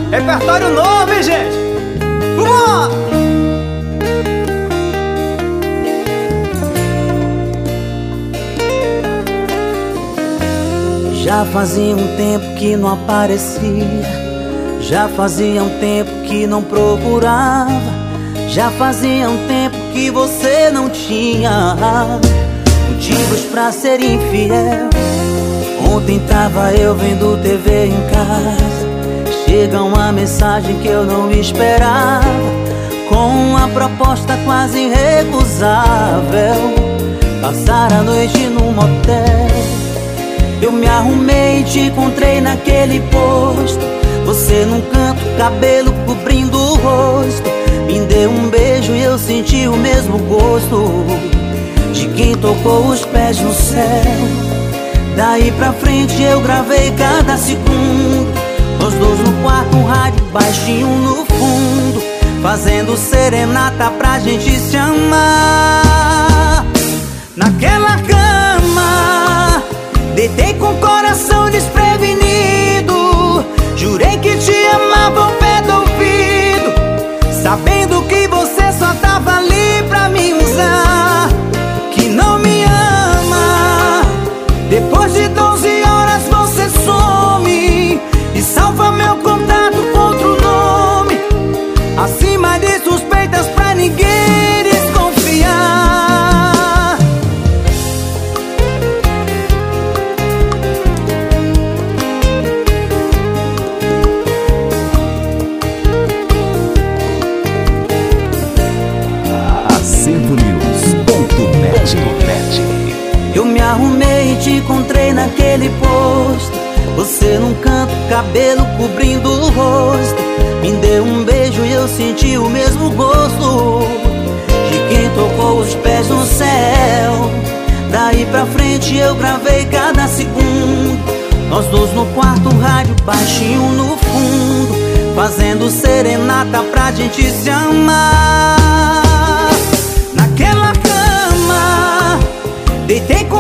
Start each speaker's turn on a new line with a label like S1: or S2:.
S1: Repertório novo, hein, gente? Vambora!
S2: Já fazia um tempo que não aparecia, já fazia um tempo que não procurava, já fazia um tempo que você não tinha motivos pra ser infiel. Ontem tava eu vendo TV em casa, chega uma mensagem que eu não esperava, com uma proposta quase irrecusável: passar a noite num motel. Eu me arrumei e te encontrei naquele posto, você num canto, cabelo cobrindo o rosto. Me deu um beijo e eu senti o mesmo gosto de quem tocou os pés no céu. Daí pra frente eu gravei cada segundo, nós dois no quarto, um rádio baixinho no fundo, fazendo serenata pra gente se amar. Naquela cama, deitei com o coração desprevenido, jurei que te amava ao pé do ouvido, sabendo que você só tava ali pra me usar, que não me ama. Depois de 12 horas você some e salva meu contato com outro nome, acima de suspeitas pra ninguém desconfiar.
S3: AcentoNews.net.
S2: Eu me arrumei e te encontrei naquele posto, você num canto, cabelo cobrindo o rosto. Me deu um beijo e eu senti o mesmo gosto de quem tocou os pés no céu. Daí pra frente eu gravei cada segundo, nós dois no quarto, rádio baixinho no fundo, fazendo serenata pra gente se amar. Naquela cama, deitei com